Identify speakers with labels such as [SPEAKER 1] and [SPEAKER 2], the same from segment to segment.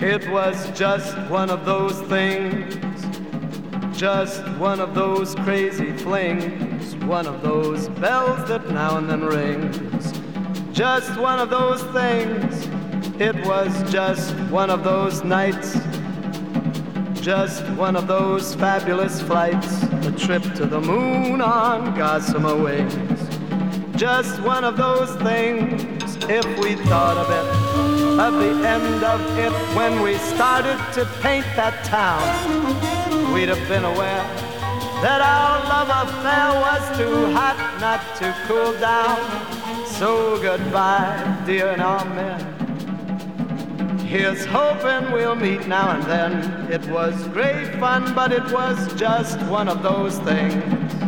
[SPEAKER 1] It was just one of those things, just one of those crazy flings, one of those bells that now and then rings. Just one of those things, it was just one of those nights, just one of those fabulous flights, a trip to the moon on gossamer wings. Just one of those things, if we thought of it, of the end of it when we started to paint that town, we'd have been aware that our love affair was too hot not to cool down. So goodbye, dear, and amen. Here's hoping we'll meet now and then. It was great fun, but it was just one of those things.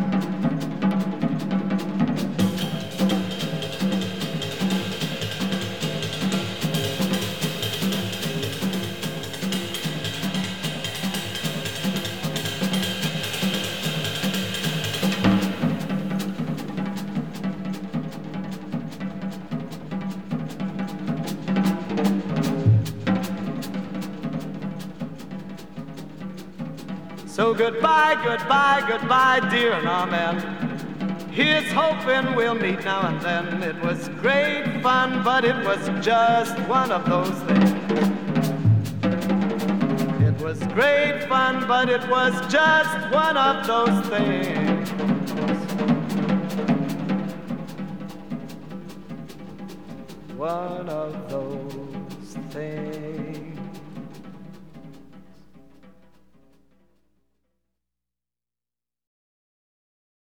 [SPEAKER 1] So goodbye, goodbye, goodbye, dear, and amen. Here's hoping we'll meet now and then. It was great fun, but it was just one of those things. It was great fun, but it was just one of those things. One of those things.